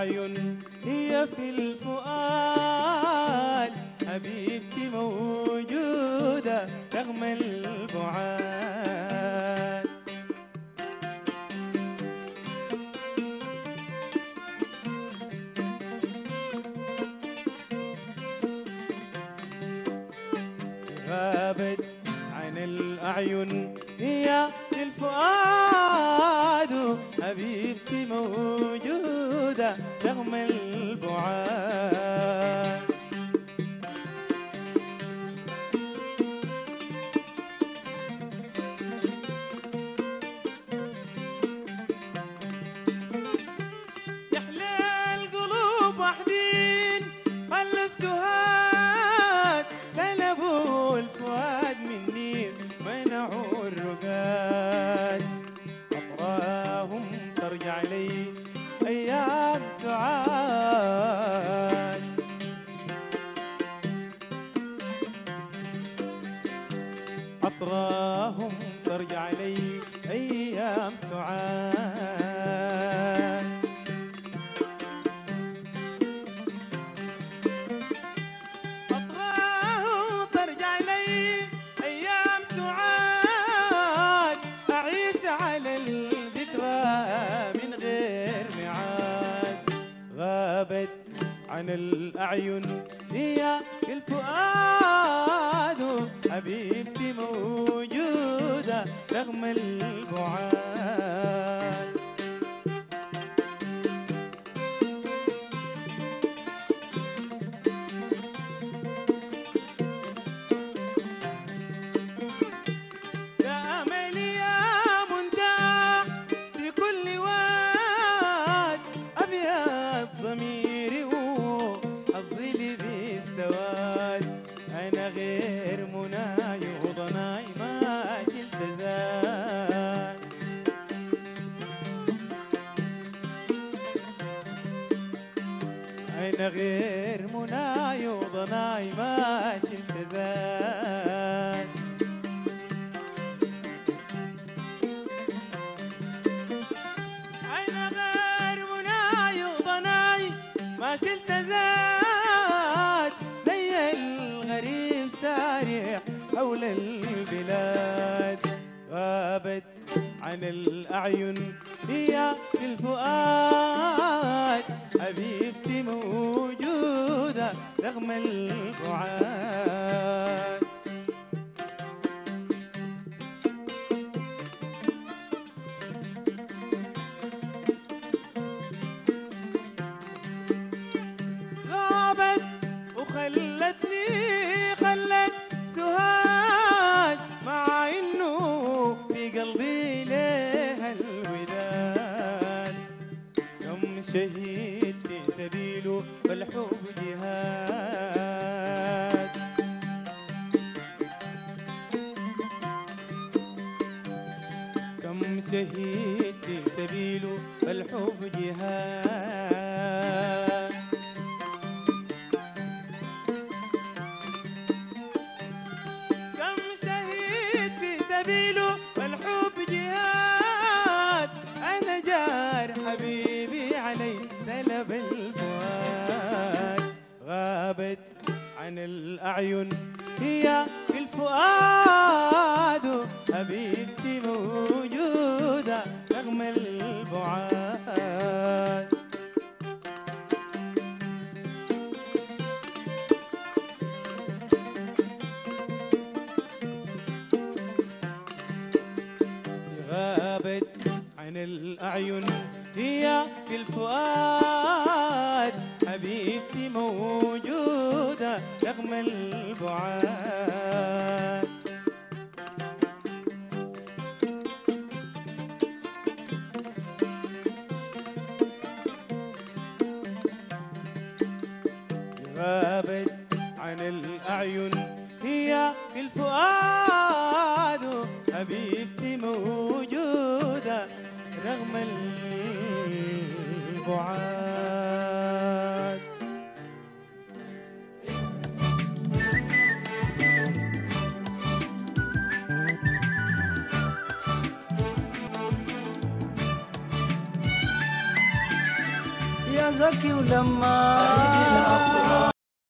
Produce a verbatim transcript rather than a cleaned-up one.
الأعين هي في الفؤاد، حبيبتي موجودة رغم البعاد. غابت عن الأعين هي في الفؤاد، حبيبتي موجودة رغم البعاد. يحلى القلوب وحدين خلوا السهاد، سلبوا الفؤاد مني منعوا الرقاد. أطراهم ترجع لي أيام سعاد، أطراهم ترجع لي أيام سعاد. أطراهم ترجع لي أيام سعاد، أعيش على الذكرى من غير ميعاد. غابت عن الأعين هي في الفؤاد، حبيبتي موجودة رغم البعاد. يا أملي يا منتهى في كل واد، أبيض ضميري وحظي لي بالسواد. أنا غير مناي وضناي ما شلت زاد. أنا غير مناي وضناي ما شلت زاد. أنا غير مناي وضناي ما شلت زاد، زي الغريب سارح حول البلاد. غابت عن الأعين هي في الفؤاد، حبيبتي موجودة رغم البعاد. غابت وخلتني خلت سهاد، مع انه في قلبي لها الوداد. كم شهيد في سبيله والحب جهاد. كم شهيد في سبيله والحب جهاد. كم شهيد في سبيله والحب جهاد. أنا جار حبيبي علي سلب الفؤاد. غابت عن الأعين هي في الفؤاد، حبيبتي موجودة رغم البعاد. غابت عن الأعين هي في الفؤاد، حبيبتي موجودة رغم البعاد. غابت عن الأعين هي في الفؤاد، حبيبتي موجودة رغم البعاد. يا يا زكي ولما